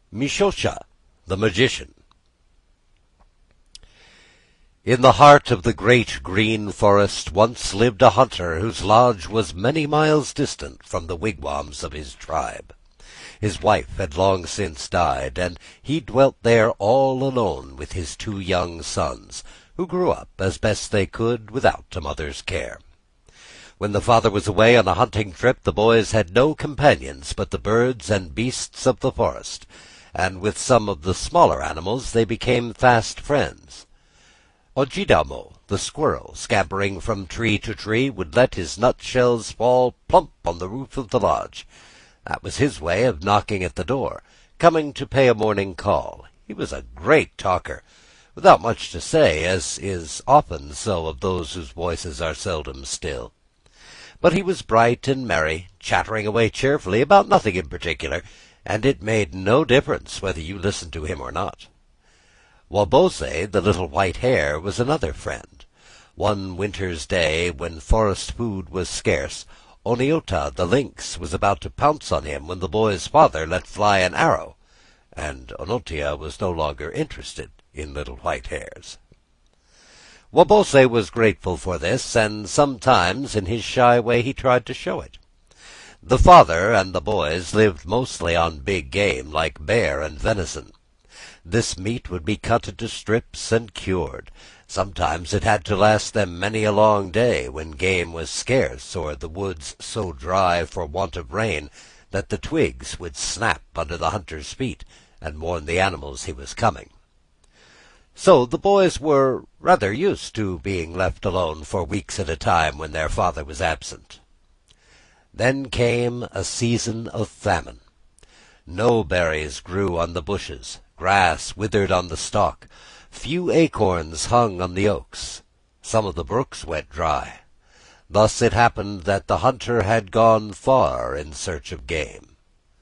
Mishosha, the Magician. In the heart of the great green forest once lived a hunter whose lodge was many miles distant from the wigwams of his tribe. His wife had long since died, and he dwelt there all alone with his 2 young sons, who grew up as best they could without a mother's care. When the father was away on a hunting trip, the boys had no companions but the birds and beasts of the forest, and with some of the smaller animals they became fast friends. Ojidamo, the squirrel, scampering from tree to tree, would let his nutshells fall plump on the roof of the lodge. That was his way of knocking at the door, coming to pay a morning call. He was a great talker, without much to say, as is often so of those whose voices are seldom still. But he was bright and merry, chattering away cheerfully about nothing in particular, and it made no difference whether you listened to him or not. Wabose, the little white hare, was another friend. One winter's day, when forest food was scarce, Oniota, the lynx, was about to pounce on him when the boy's father let fly an arrow, and Onotia was no longer interested in little white hares. Wabose was grateful for this, and sometimes in his shy way he tried to show it. The father and the boys lived mostly on big game, like bear and venison. This meat would be cut into strips and cured. Sometimes it had to last them many a long day, when game was scarce, or the woods so dry for want of rain that the twigs would snap under the hunter's feet and warn the animals he was coming. So the boys were rather used to being left alone for weeks at a time when their father was absent. Then came a season of famine. No berries grew on the bushes, grass withered on the stalk, few acorns hung on the oaks. Some of the brooks went dry. Thus it happened that the hunter had gone far in search of game.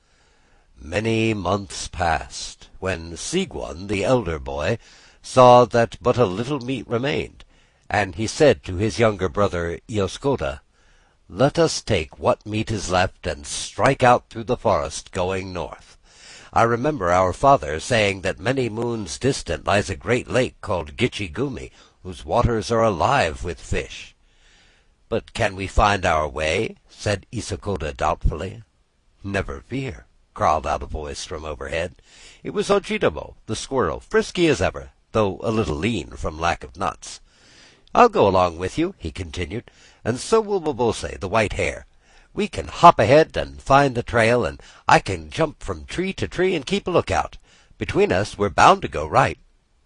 Many months passed, when Sigwan, the elder boy, saw that but a little meat remained, and he said to his younger brother Iaskoda, "Let us take what meat is left and strike out through the forest, going north. I remember our father saying that many moons distant lies a great lake called Gitchi Gumi, whose waters are alive with fish." "But can we find our way?" said Iaskoda doubtfully. "Never fear," called out a voice from overhead. It was Ojidamo, the squirrel, frisky as ever, though a little lean from lack of nuts. "I'll go along with you," he continued, "and so will Wabose, the white hare. We can hop ahead and find the trail, and I can jump from tree to tree and keep a lookout. Between us, we're bound to go right."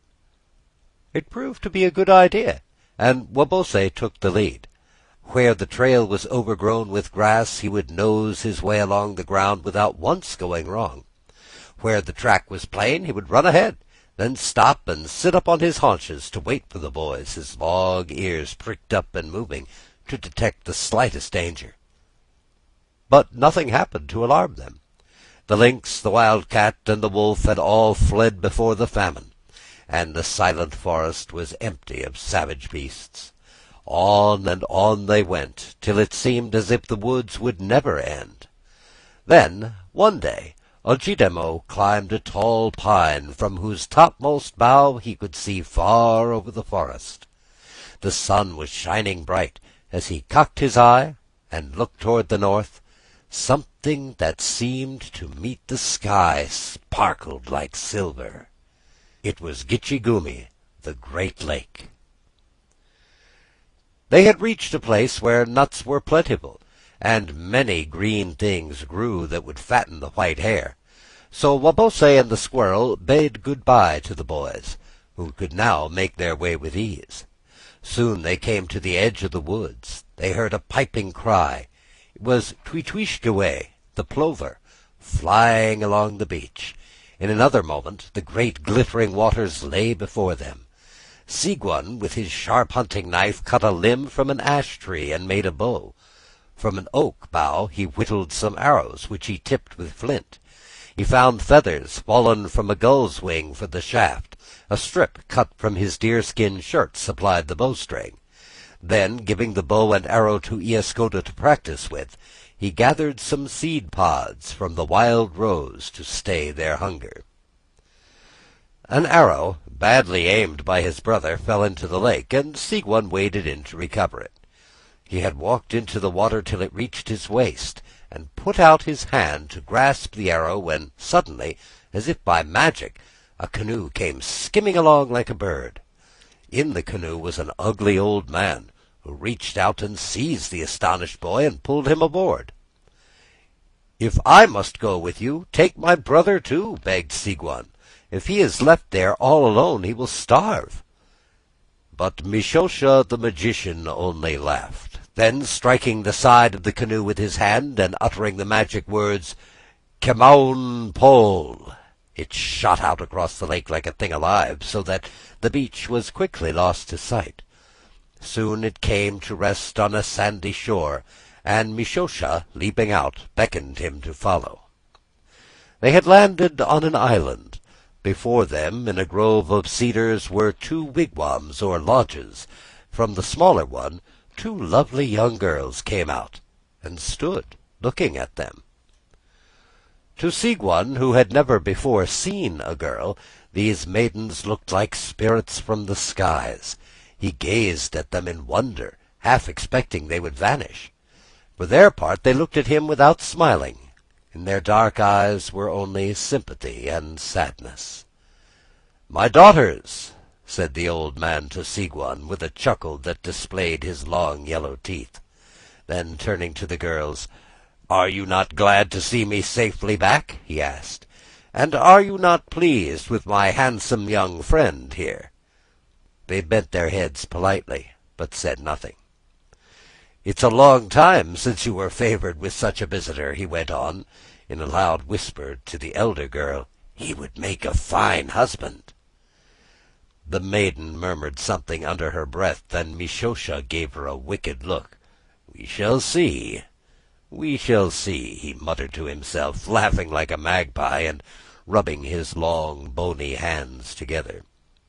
It proved to be a good idea, and Wabose took the lead. Where the trail was overgrown with grass, he would nose his way along the ground without once going wrong. Where the track was plain, he would run ahead, then stop and sit up on his haunches to wait for the boys, his long ears pricked up and moving, to detect the slightest danger. But nothing happened to alarm them. The lynx, the wildcat, and the wolf had all fled before the famine, and the silent forest was empty of savage beasts. On and on they went, till it seemed as if the woods would never end. Then, one day, Ojidamo climbed a tall pine, from whose topmost bough he could see far over the forest. The sun was shining bright. As he cocked his eye and looked toward the north, something that seemed to meet the sky sparkled like silver. It was Gitchi Gumi, the great lake. They had reached a place where nuts were plentiful, and many green things grew that would fatten the white hare. So Wabose and the squirrel bade good-bye to the boys, who could now make their way with ease. Soon they came to the edge of the woods. They heard a piping cry. It was Tweetweeshkeway, the plover, flying along the beach. In another moment the great glittering waters lay before them. Sigwan, with his sharp hunting knife, cut a limb from an ash tree and made a bow. From an oak bough he whittled some arrows, which he tipped with flint. He found feathers fallen from a gull's wing for the shaft. A strip cut from his deerskin shirt supplied the bowstring. Then, giving the bow and arrow to Iaskoda to practice with, he gathered some seed pods from the wild rose to stay their hunger. An arrow, badly aimed by his brother, fell into the lake, and Sigurd waded in to recover it. He had walked into the water till it reached his waist, and put out his hand to grasp the arrow, when suddenly, as if by magic, a canoe came skimming along like a bird. In the canoe was an ugly old man, who reached out and seized the astonished boy and pulled him aboard. "If I must go with you, take my brother too," begged Sigurd. "If he is left there all alone, he will starve." But Mishosha the magician only laughed. Then, striking the side of the canoe with his hand, and uttering the magic words, "Kemaun Pol," it shot out across the lake like a thing alive, so that the beach was quickly lost to sight. Soon it came to rest on a sandy shore, and Mishosha, leaping out, beckoned him to follow. They had landed on an island. Before them, in a grove of cedars, were 2 wigwams or lodges. From the smaller one, 2 lovely young girls came out, and stood looking at them. To Sigurd, who had never before seen a girl, these maidens looked like spirits from the skies. He gazed at them in wonder, half expecting they would vanish. For their part, they looked at him without smiling. In their dark eyes were only sympathy and sadness. "My daughters," said the old man to Sigurd, with a chuckle that displayed his long yellow teeth. Then, turning to the girls, "Are you not glad to see me safely back?" he asked. "And are you not pleased with my handsome young friend here?" They bent their heads politely, but said nothing. "It's a long time since you were favored with such a visitor," he went on, in a loud whisper to the elder girl. "He would make a fine husband." The maiden murmured something under her breath, and Mishosha gave her a wicked look. "We shall see, we shall see," he muttered to himself, laughing like a magpie, and rubbing his long bony hands together.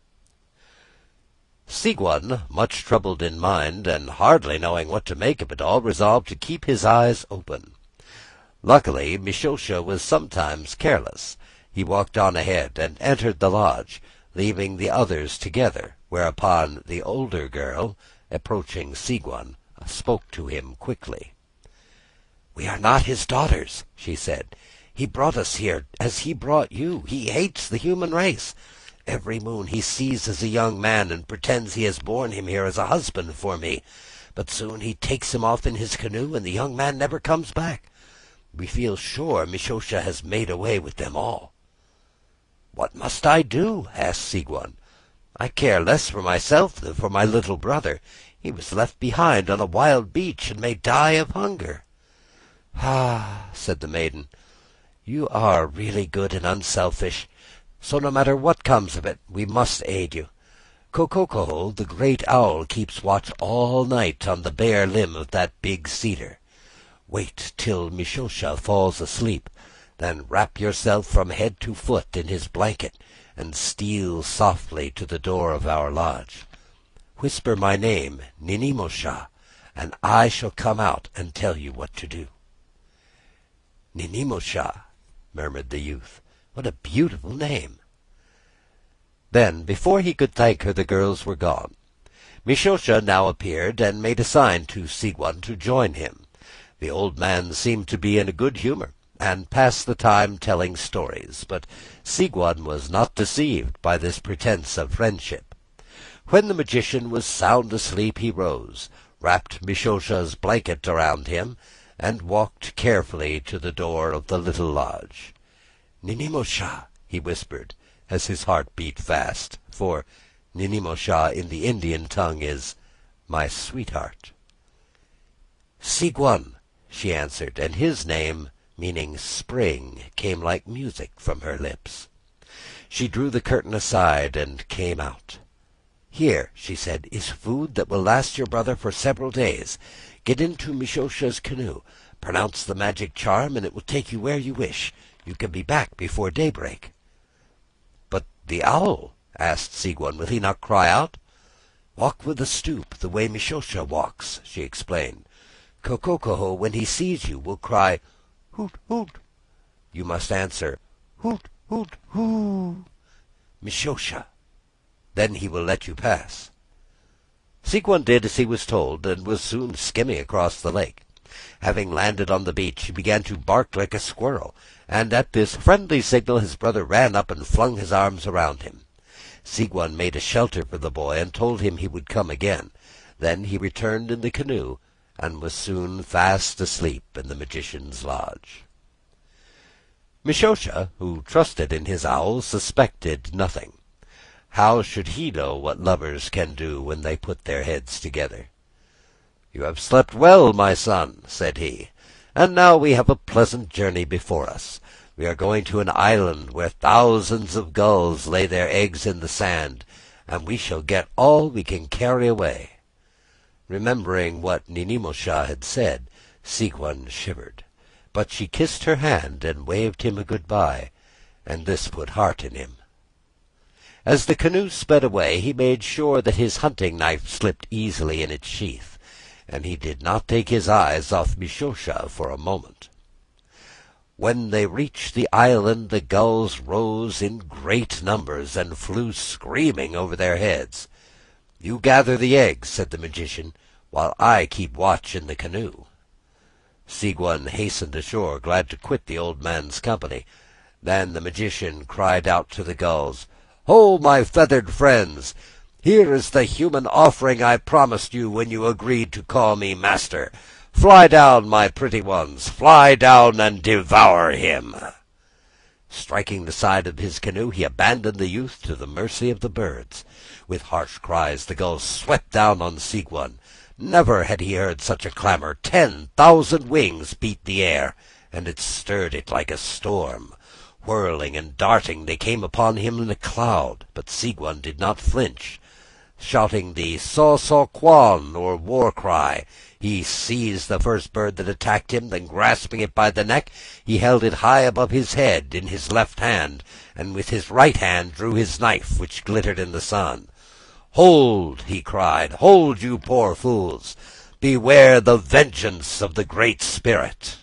Sigurd, much troubled in mind, and hardly knowing what to make of it all, resolved to keep his eyes open. Luckily, Mishosha was sometimes careless. He walked on ahead, and entered the lodge, leaving the others together, whereupon the older girl, approaching Sigurd, spoke to him quickly. "We are not his daughters," she said. "He brought us here as he brought you. He hates the human race. Every moon he seizes a young man and pretends he has borne him here as a husband for me. But soon he takes him off in his canoe, and the young man never comes back. We feel sure Mishosha has made away with them all." "What must I do?" asked Sigurd. "I care less for myself than for my little brother. He was left behind on a wild beach, and may die of hunger." "Ah," said the maiden, "you are really good and unselfish. So no matter what comes of it, we must aid you. Kokokoho, the great owl, keeps watch all night on the bare limb of that big cedar. Wait till Mishosha falls asleep, then wrap yourself from head to foot in his blanket, and steal softly to the door of our lodge. Whisper my name, Ninimosha, and I shall come out and tell you what to do." "Ninimosha," murmured the youth. "What a beautiful name!" Then, before he could thank her, the girls were gone. Mishosha now appeared, and made a sign to Sigurd to join him. The old man seemed to be in a good humor, and passed the time telling stories, but Sigurd was not deceived by this pretense of friendship. When the magician was sound asleep, he rose, wrapped Mishosha's blanket around him, and walked carefully to the door of the little lodge. "Ninimosha," he whispered, as his heart beat fast, for Ninimosha in the Indian tongue is "my sweetheart." "Sigurd," she answered, and his name, meaning spring, came like music from her lips. She drew the curtain aside and came out. "Here," she said, "is food that will last your brother for several days. Get into Mishosha's canoe, pronounce the magic charm, and it will take you where you wish. You can be back before daybreak." "But the owl?" asked Sigurd. "Will he not cry out?" "Walk with a stoop, the way Mishosha walks," she explained. "Kokokoho, when he sees you, will cry, 'Hoot, hoot!' You must answer, 'Hoot, hoot, hoo!' "Mishosha. Then he will let you pass." Siegwun did as he was told, and was soon skimming across the lake. Having landed on the beach, he began to bark like a squirrel, and at this friendly signal his brother ran up and flung his arms around him. Siegwun made a shelter for the boy and told him he would come again. Then he returned in the canoe, and was soon fast asleep in the magician's lodge. Mishosha, who trusted in his owl, suspected nothing. How should he know what lovers can do when they put their heads together? "You have slept well, my son," said he, "and now we have a pleasant journey before us. We are going to an island where thousands of gulls lay their eggs in the sand, and we shall get all we can carry away." Remembering what Ninimosha had said, Siegwun shivered, but she kissed her hand and waved him a good-bye, and this put heart in him. As the canoe sped away, he made sure that his hunting knife slipped easily in its sheath, and he did not take his eyes off Mishosha for a moment. When they reached the island, the gulls rose in great numbers and flew screaming over their heads. "You gather the eggs," said the magician, "while I keep watch in the canoe." Siegwun hastened ashore, glad to quit the old man's company. Then the magician cried out to the gulls, "Ho, my feathered friends! Here is the human offering I promised you when you agreed to call me master. Fly down, my pretty ones, fly down and devour him!" Striking the side of his canoe, he abandoned the youth to the mercy of the birds. With harsh cries the gulls swept down on Siegwun. Never had he heard such a clamor. 10,000 wings beat the air, and it stirred it like a storm. Whirling and darting, they came upon him in a cloud, but Siegwun did not flinch. Shouting the "Saw-saw-quan," or war cry, he seized the first bird that attacked him, then grasping it by the neck, he held it high above his head in his left hand, and with his right hand drew his knife, which glittered in the sun. "Hold!" he cried. "Hold, you poor fools! Beware the vengeance of the Great Spirit!"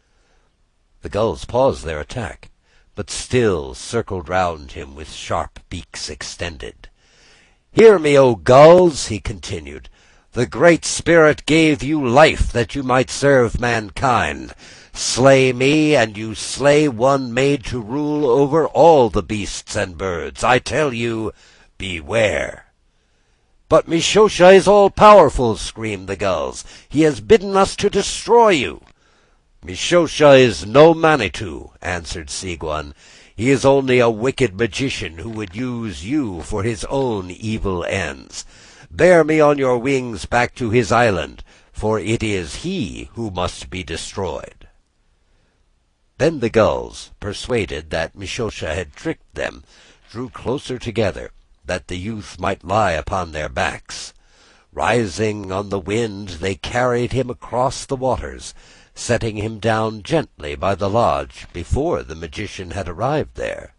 The gulls paused their attack, but still circled round him with sharp beaks extended. "Hear me, O gulls!" he continued. "The Great Spirit gave you life that you might serve mankind. Slay me, and you slay one made to rule over all the beasts and birds. I tell you, beware!" "But Mishosha is all-powerful," screamed the gulls. "He has bidden us to destroy you." "Mishosha is no Manitou," answered Siegwun. "He is only a wicked magician who would use you for his own evil ends. Bear me on your wings back to his island, for it is he who must be destroyed." Then the gulls, persuaded that Mishosha had tricked them, drew closer together, that the youth might lie upon their backs. Rising on the wind, they carried him across the waters, setting him down gently by the lodge before the magician had arrived there.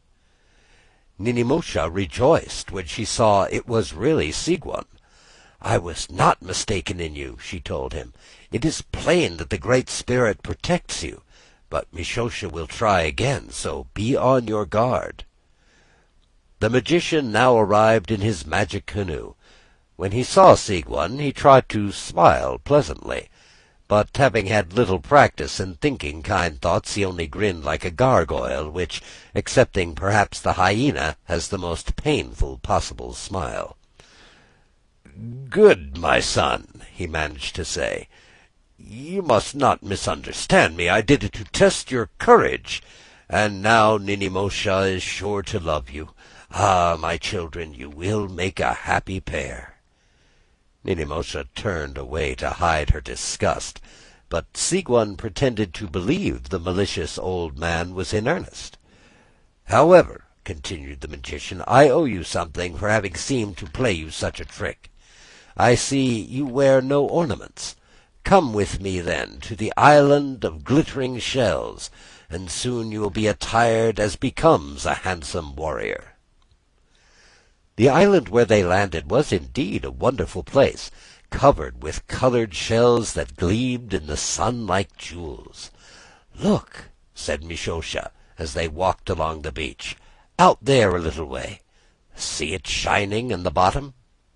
Ninimosha rejoiced when she saw it was really Siegwun. "I was not mistaken in you," she told him. "It is plain that the Great Spirit protects you, but Mishosha will try again, so be on your guard." The magician now arrived in his magic canoe. When he saw Siegwun, he tried to smile pleasantly, but having had little practice in thinking kind thoughts, he only grinned like a gargoyle, which, excepting perhaps the hyena, has the most painful possible smile. "Good, my son," he managed to say. "You must not misunderstand me. I did it to test your courage. And now Ninimosha is sure to love you. Ah, my children, you will make a happy pair." Ninimosha turned away to hide her disgust, but Siegwun pretended to believe the malicious old man was in earnest. "However," continued the magician, "I owe you something for having seemed to play you such a trick. I see you wear no ornaments. Come with me, then, to the island of glittering shells, and soon you will be attired as becomes a handsome warrior." The island where they landed was indeed a wonderful place, covered with colored shells that gleamed in the sun like jewels. "Look," said Mishosha, as they walked along the beach. "Out there a little way. See it shining in the bottom?"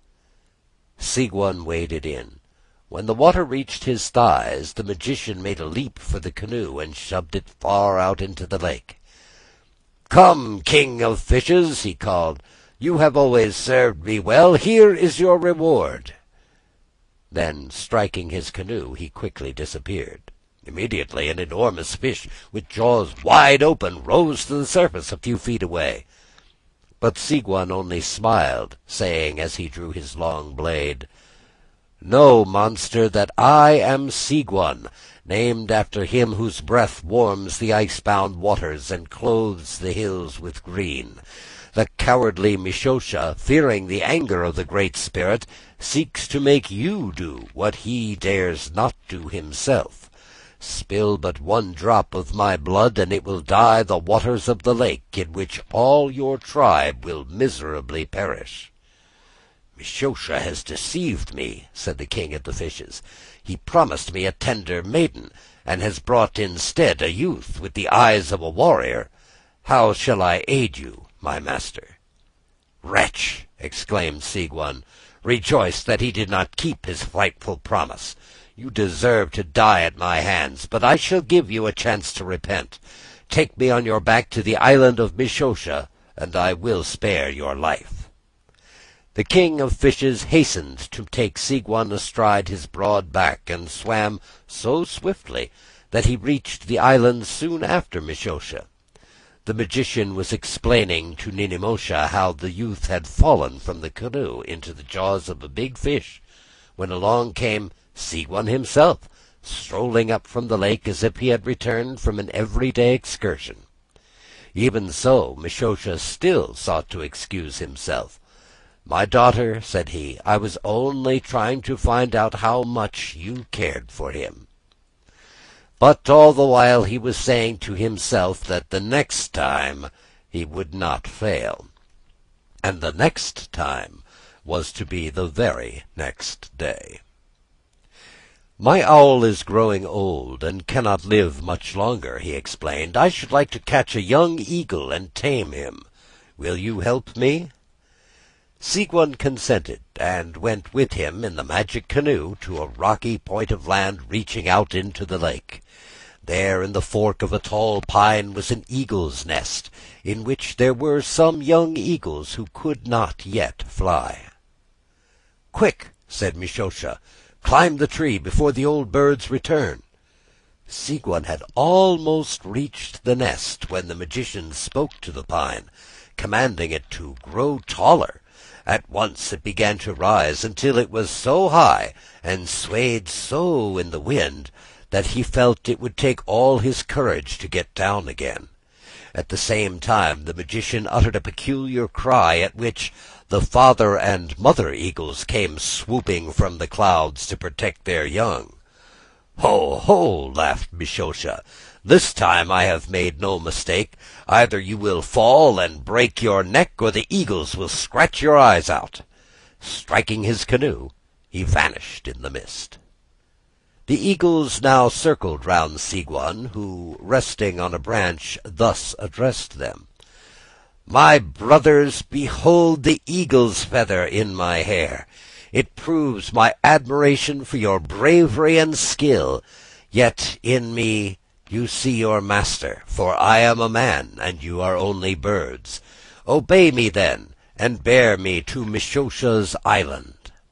Sigwan waded in. When the water reached his thighs, the magician made a leap for the canoe and shoved it far out into the lake. "Come, King of Fishes," he called. "You have always served me well. Here is your reward." Then, striking his canoe, he quickly disappeared. Immediately an enormous fish, with jaws wide open, rose to the surface a few feet away. But Sigwan only smiled, saying as he drew his long blade, "Know, monster, that I am Sigwan, named after him whose breath warms the ice-bound waters and clothes the hills with green. The cowardly Mishosha, fearing the anger of the Great Spirit, seeks to make you do what he dares not do himself. Spill but one drop of my blood, and it will dye the waters of the lake, in which all your tribe will miserably perish." "Mishosha has deceived me," said the king of the fishes. "He promised me a tender maiden, and has brought instead a youth with the eyes of a warrior. How shall I aid you, my master?" "Wretch!" exclaimed Sigwan. "Rejoice that he did not keep his frightful promise. You deserve to die at my hands, but I shall give you a chance to repent. Take me on your back to the island of Mishosha, and I will spare your life." The king of fishes hastened to take Sigwan astride his broad back, and swam so swiftly that he reached the island soon after Mishosha. The magician was explaining to Ninimosha how the youth had fallen from the canoe into the jaws of a big fish, when along came Sigwan himself, strolling up from the lake as if he had returned from an everyday excursion. Even so, Mishosha still sought to excuse himself. "My daughter," said he, "I was only trying to find out how much you cared for him." But all the while he was saying to himself that the next time he would not fail. And the next time was to be the very next day. "My owl is growing old and cannot live much longer," he explained. "I should like to catch a young eagle and tame him. Will you help me?" Sigwan consented, and went with him in the magic canoe to a rocky point of land reaching out into the lake. There in the fork of a tall pine was an eagle's nest, in which there were some young eagles who could not yet fly. "Quick!" said Mishosha. "Climb the tree before the old birds return." Sigwan had almost reached the nest when the magician spoke to the pine, commanding it to grow taller. At once it began to rise until it was so high and swayed so in the wind that he felt it would take all his courage to get down again. At the same time the magician uttered a peculiar cry, at which the father and mother eagles came swooping from the clouds to protect their young. "Ho, ho!" laughed Mishosha. "This time I have made no mistake. Either you will fall and break your neck, or the eagles will scratch your eyes out." Striking his canoe, he vanished in the mist. The eagles now circled round Sigwan, who, resting on a branch, thus addressed them. "My brothers, behold the eagle's feather in my hair. It proves my admiration for your bravery and skill. Yet in me you see your master, for I am a man, and you are only birds. Obey me then, and bear me to Mishosha's island."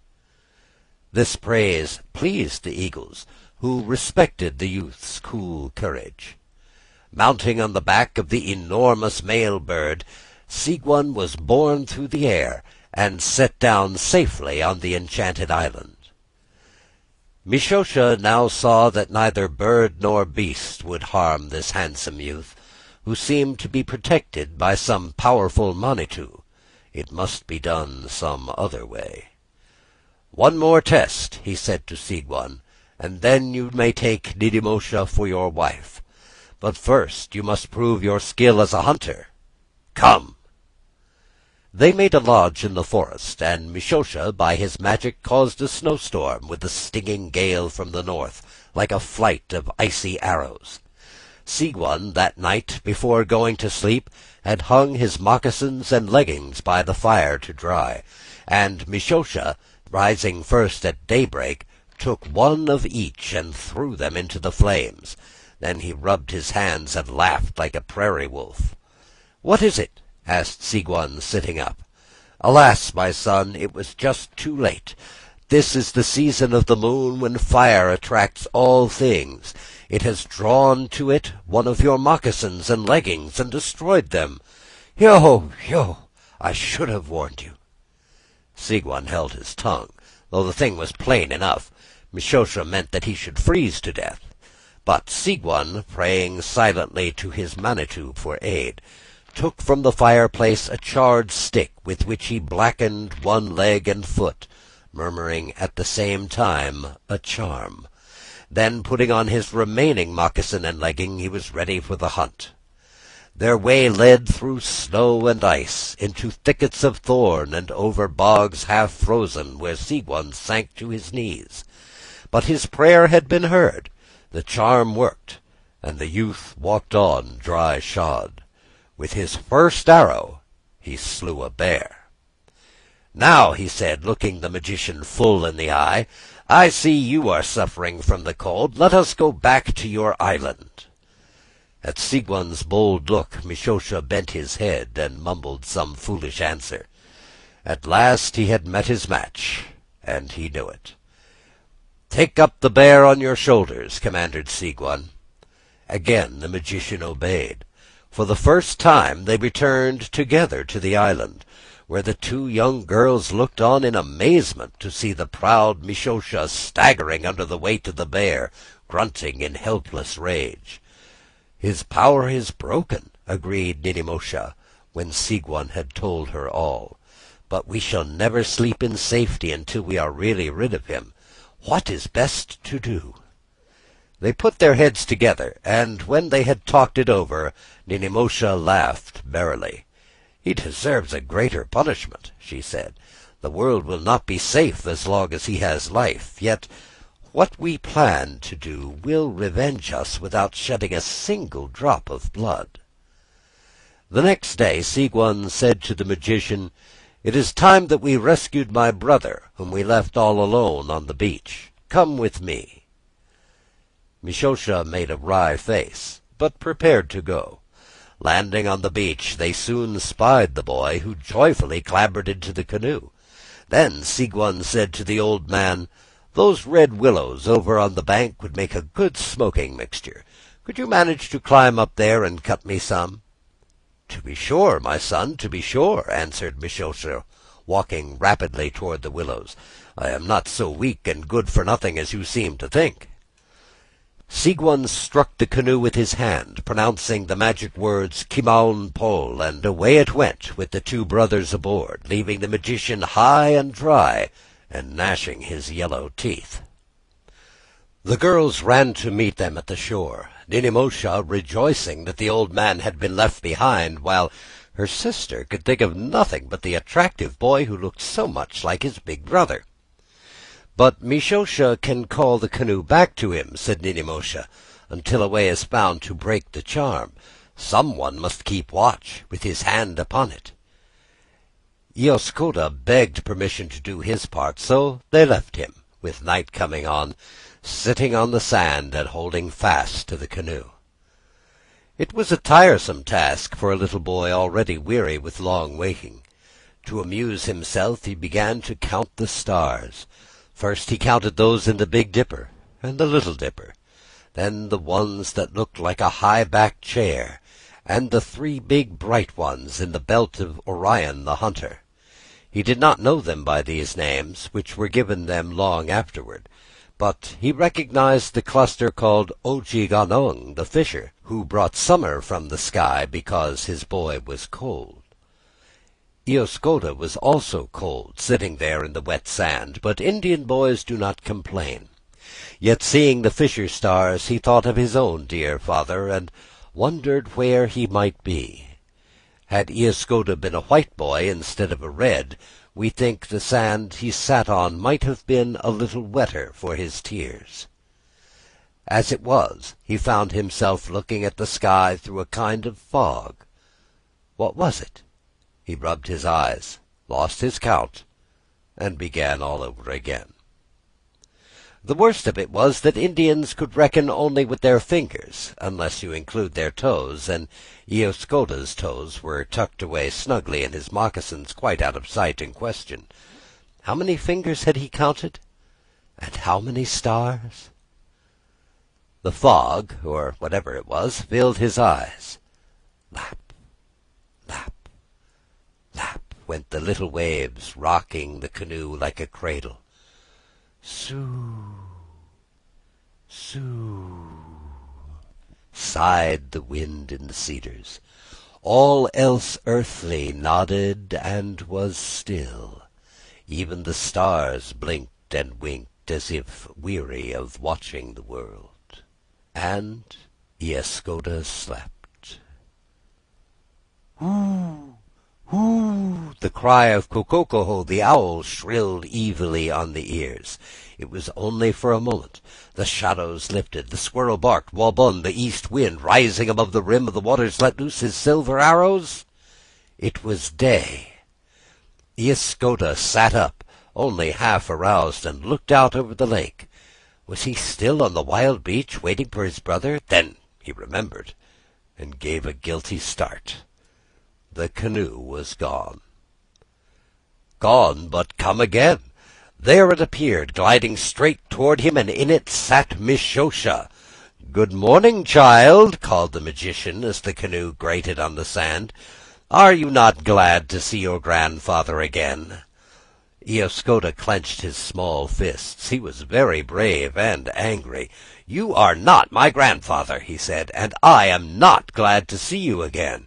This praise pleased the eagles, who respected the youth's cool courage. Mounting on the back of the enormous male bird, Sigwan was borne through the air and set down safely on the enchanted island. Mishosha now saw that neither bird nor beast would harm this handsome youth, who seemed to be protected by some powerful Manitou. It must be done some other way. "One more test," he said to Sigwan, "and then you may take Ninimosha for your wife. But first you must prove your skill as a hunter. Come." They made a lodge in the forest, and Mishosha by his magic caused a snowstorm with a stinging gale from the north, like a flight of icy arrows. Sigwan, that night, before going to sleep, had hung his moccasins and leggings by the fire to dry, and Mishosha, rising first at daybreak, took one of each and threw them into the flames. Then he rubbed his hands and laughed like a prairie wolf. "What is it?" asked Sigwan, sitting up. "Alas, my son, it was just too late. This is the season of the moon, when fire attracts all things. It has drawn to it one of your moccasins and leggings and destroyed them. Yo, yo! I should have warned you." Sigwan held his tongue, though the thing was plain enough. Mishosha meant that he should freeze to death. But Sigwan, praying silently to his Manitou for aid, took from the fireplace a charred stick with which he blackened one leg and foot, murmuring at the same time a charm. Then, putting on his remaining moccasin and legging, he was ready for the hunt. Their way led through snow and ice, into thickets of thorn, and over bogs half frozen, where Sigwan sank to his knees. But his prayer had been heard. The charm worked, and the youth walked on dry-shod. With his first arrow he slew a bear. "Now," he said, looking the magician full in the eye, "I see you are suffering from the cold. Let us go back to your island." At Sigwan's bold look, Mishosha bent his head and mumbled some foolish answer. At last he had met his match, and he knew it. "Take up the bear on your shoulders," commanded Sigwan. Again the magician obeyed. For the first time they returned together to the island, where the two young girls looked on in amazement to see the proud Mishosha staggering under the weight of the bear, grunting in helpless rage. "His power is broken," agreed Ninimosha, when Sigwan had told her all. "But we shall never sleep in safety until we are really rid of him. What is best to do?" They put their heads together, and when they had talked it over, Ninimosha laughed merrily. "He deserves a greater punishment," she said. "The world will not be safe as long as he has life. Yet what we plan to do will revenge us without shedding a single drop of blood." The next day Sigwan said to the magician, "It is time that we rescued my brother, whom we left all alone on the beach. Come with me." Mishosha made a wry face, but prepared to go. Landing on the beach, they soon spied the boy, who joyfully clambered into the canoe. Then Sigwan said to the old man, "Those red willows over on the bank would make a good smoking mixture. Could you manage to climb up there and cut me some?" "To be sure, my son, to be sure," answered Mishosha, walking rapidly toward the willows. "I am not so weak and good for nothing as you seem to think." Sigwan struck the canoe with his hand, pronouncing the magic words Kimaun Pol, and away it went with the two brothers aboard, leaving the magician high and dry and gnashing his yellow teeth. The girls ran to meet them at the shore, Ninimosha rejoicing that the old man had been left behind, while her sister could think of nothing but the attractive boy who looked so much like his big brother. "But Mishosha can call the canoe back to him," said Ninimosha, "until a way is found to break the charm. Someone must keep watch, with his hand upon it." Yoskoda begged permission to do his part, so they left him, with night coming on, sitting on the sand and holding fast to the canoe. It was a tiresome task for a little boy already weary with long waiting. To amuse himself, he began to count the stars. First he counted those in the Big Dipper and the Little Dipper, then the ones that looked like a high-backed chair, and the three big bright ones in the belt of Orion the hunter. He did not know them by these names, which were given them long afterward, but he recognized the cluster called Ojiganong the fisher, who brought summer from the sky because his boy was cold. Yoskoda was also cold, sitting there in the wet sand, but Indian boys do not complain. Yet seeing the fisher stars, he thought of his own dear father, and wondered where he might be. Had Yoskoda been a white boy instead of a red, we think the sand he sat on might have been a little wetter for his tears. As it was, he found himself looking at the sky through a kind of fog. What was it? He rubbed his eyes, lost his count, and began all over again. The worst of it was that Indians could reckon only with their fingers, unless you include their toes, and Ioscoda's toes were tucked away snugly in his moccasins, quite out of sight and question. How many fingers had he counted? And how many stars? The fog, or whatever it was, filled his eyes. Lap, lap, lap went the little waves, rocking the canoe like a cradle. Soo, soo, sighed the wind in the cedars. All else earthly nodded and was still. Even the stars blinked and winked as if weary of watching the world. And Ioscoda slept. Hoo! Hoo! The cry of Kokokoho the owl shrilled evilly on the ears. It was only for a moment. The shadows lifted. The squirrel barked. Wabun, the east wind, rising above the rim of the waters, let loose his silver arrows. It was day. Ioscoda sat up, only half aroused, and looked out over the lake. Was he still on the wild beach, waiting for his brother? Then he remembered, and gave a guilty start. The canoe was gone. Gone, but come again. There it appeared, gliding straight toward him, and in it sat Mishosha. "Good morning, child," called the magician as the canoe grated on the sand. "Are you not glad to see your grandfather again?" Ioscoda clenched his small fists. He was very brave and angry. "You are not my grandfather," he said, "and I am not glad to see you again."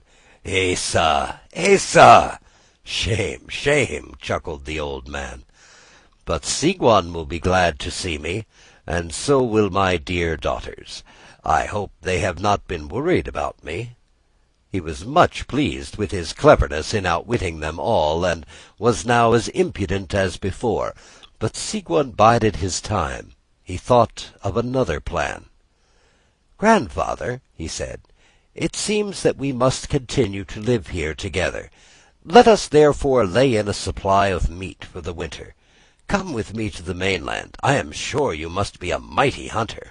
"Asa! Asa!" "Shame, shame!" chuckled the old man. "But Sigwan will be glad to see me, and so will my dear daughters. I hope they have not been worried about me." He was much pleased with his cleverness in outwitting them all, and was now as impudent as before. But Sigwan bided his time. He thought of another plan. "Grandfather," he said, "it seems that we must continue to live here together. Let us therefore lay in a supply of meat for the winter. Come with me to the mainland. I am sure you must be a mighty hunter."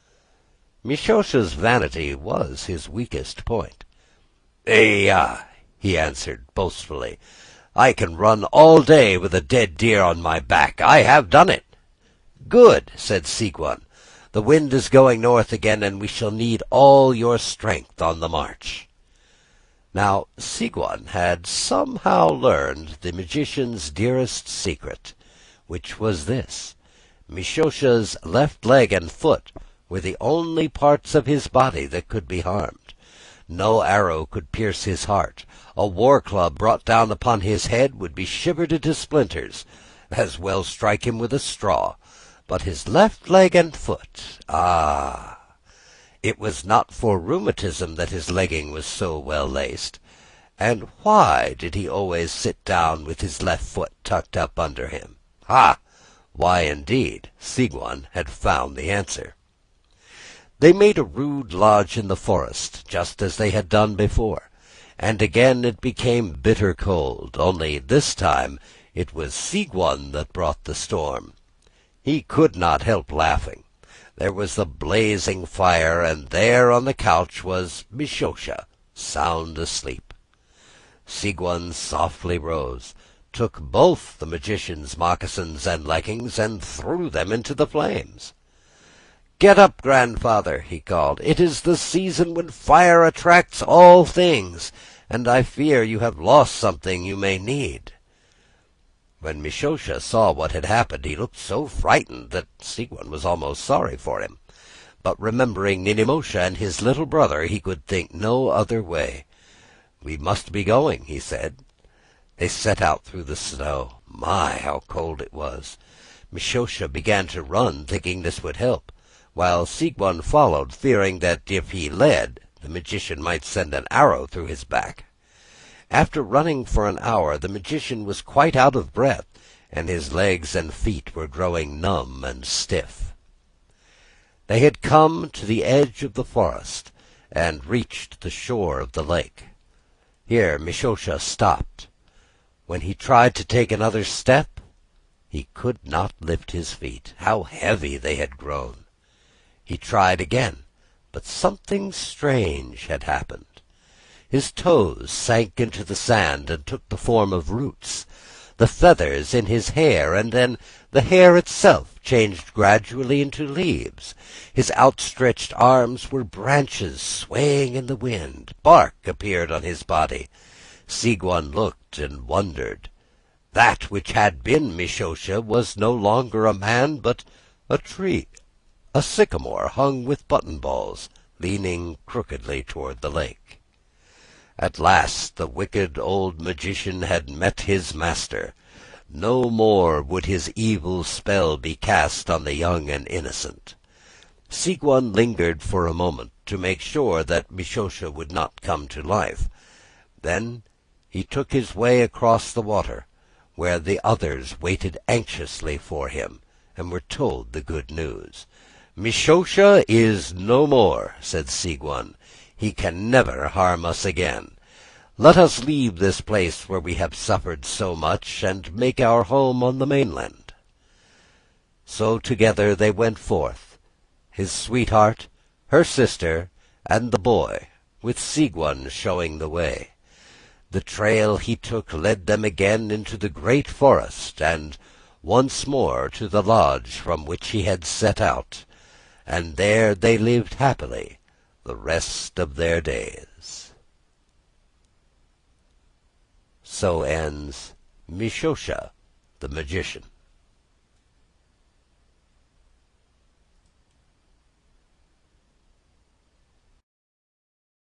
Mishosha's vanity was his weakest point. "Ay-ya!" he answered boastfully. "I can run all day with a dead deer on my back. I have done it." "Good," said Sigwan. "The wind is going north again, and we shall need all your strength on the march." Now Sigwan had somehow learned the magician's dearest secret, which was this: Mishosha's left leg and foot were the only parts of his body that could be harmed. No arrow could pierce his heart. A war club brought down upon his head would be shivered into splinters. As well strike him with a straw. But his left leg and foot, ah! It was not for rheumatism that his legging was so well laced. And why did he always sit down with his left foot tucked up under him? Ha! Why, indeed, Sigwan had found the answer. They made a rude lodge in the forest, just as they had done before, and again it became bitter cold, only this time it was Sigwan that brought the storm. He could not help laughing. There was the blazing fire, and there on the couch was Mishosha, sound asleep. Sigwan softly rose, took both the magician's moccasins and leggings, and threw them into the flames. "Get up, grandfather," he called. "It is the season when fire attracts all things, and I fear you have lost something you may need." When Mishosha saw what had happened, he looked so frightened that Sigwan was almost sorry for him. But remembering Ninimosha and his little brother, he could think no other way. "We must be going," he said. They set out through the snow. My, how cold it was! Mishosha began to run, thinking this would help, while Sigwan followed, fearing that if he led, the magician might send an arrow through his back. After running for an hour, the magician was quite out of breath, and his legs and feet were growing numb and stiff. They had come to the edge of the forest and reached the shore of the lake. Here Mishosha stopped. When he tried to take another step, he could not lift his feet. How heavy they had grown! He tried again, but something strange had happened. His toes sank into the sand and took the form of roots. The feathers in his hair, and then the hair itself, changed gradually into leaves. His outstretched arms were branches swaying in the wind. Bark appeared on his body. Sigwan looked and wondered. That which had been Mishosha was no longer a man, but a tree, a sycamore hung with buttonballs, leaning crookedly toward the lake. At last the wicked old magician had met his master. No more would his evil spell be cast on the young and innocent. Sigwan lingered for a moment to make sure that Mishosha would not come to life. Then he took his way across the water, where the others waited anxiously for him, and were told the good news. "Mishosha is no more," said Sigwan. "He can never harm us again. Let us leave this place where we have suffered so much, and make our home on the mainland." So together they went forth, his sweetheart, her sister, and the boy, with Sigwan showing the way. The trail he took led them again into the great forest, and once more to the lodge from which he had set out, and there they lived happily the rest of their days. So ends Mishosha the Magician.